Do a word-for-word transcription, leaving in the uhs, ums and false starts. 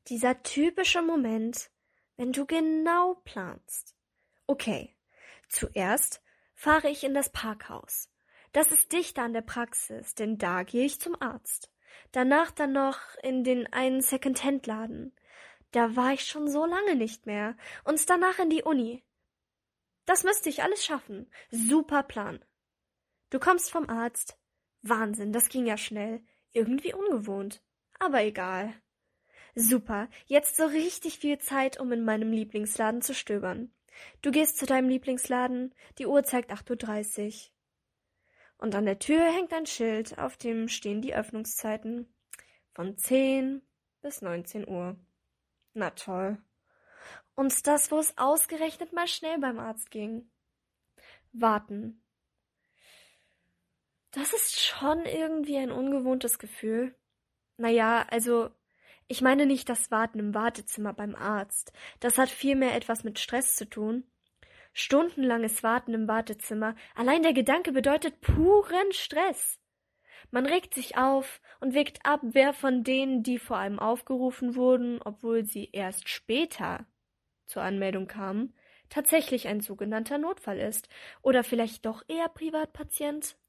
Dieser typische Moment, wenn du genau planst. Okay, zuerst fahre ich in das Parkhaus. Das ist dichter an der Praxis, denn da gehe ich zum Arzt. Danach dann noch in den einen Second-Hand-Laden. Da war ich schon so lange nicht mehr. Und danach in die Uni. Das müsste ich alles schaffen. Super Plan. Du kommst vom Arzt. Wahnsinn, das ging ja schnell. Irgendwie ungewohnt. Aber egal. Super, jetzt so richtig viel Zeit, um in meinem Lieblingsladen zu stöbern. Du gehst zu deinem Lieblingsladen, die Uhr zeigt acht Uhr dreißig. Und an der Tür hängt ein Schild, auf dem stehen die Öffnungszeiten. Von zehn bis neunzehn Uhr. Na toll. Und das, wo es ausgerechnet mal schnell beim Arzt ging. Warten. Das ist schon irgendwie ein ungewohntes Gefühl. Naja, also, ich meine nicht das Warten im Wartezimmer beim Arzt. Das hat vielmehr etwas mit Stress zu tun. Stundenlanges Warten im Wartezimmer, allein der Gedanke bedeutet puren Stress. Man regt sich auf und wägt ab, wer von denen, die vor allem aufgerufen wurden, obwohl sie erst später zur Anmeldung kamen, tatsächlich ein sogenannter Notfall ist oder vielleicht doch eher Privatpatient.